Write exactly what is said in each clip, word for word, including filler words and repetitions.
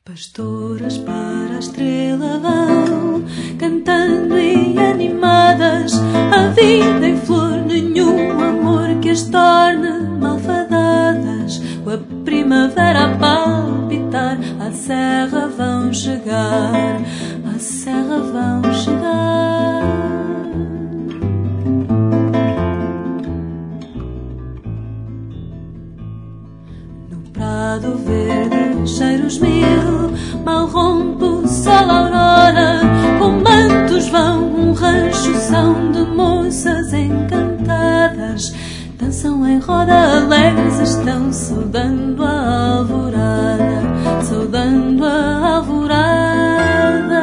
Pastoras para a estrela vão, cantando e animadas, a vida em flor, nenhum amor que as torne malfadadas. Com a primavera a palpitar, à serra vão chegar, à serra vão chegar. No prado verde, cheiros mil, mal rompe o sol, aurora, com mantos vão, um rancho são de moças encantadas. Dançam em roda alegres, estão saudando a alvorada, saudando a alvorada.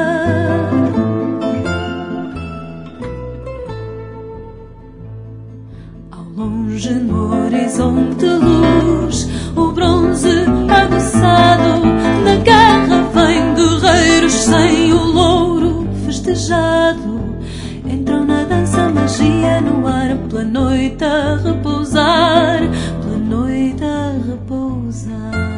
Ao longe no horizonte luz, o bronze aguçado, na guerra vem guerreiros sem o louro festejado. Entram na dança, magia no ar, pela noite a repousar, pela noite a repousar.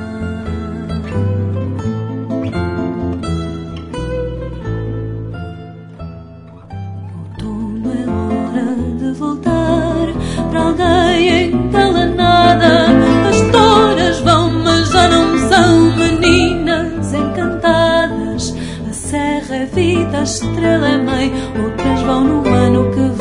Outono é hora de voltar para aldeia engalanada. Pastoras vão, mas já não são meninas encantadas. A serra é vida, a estrela é mãe, outras vão no ano que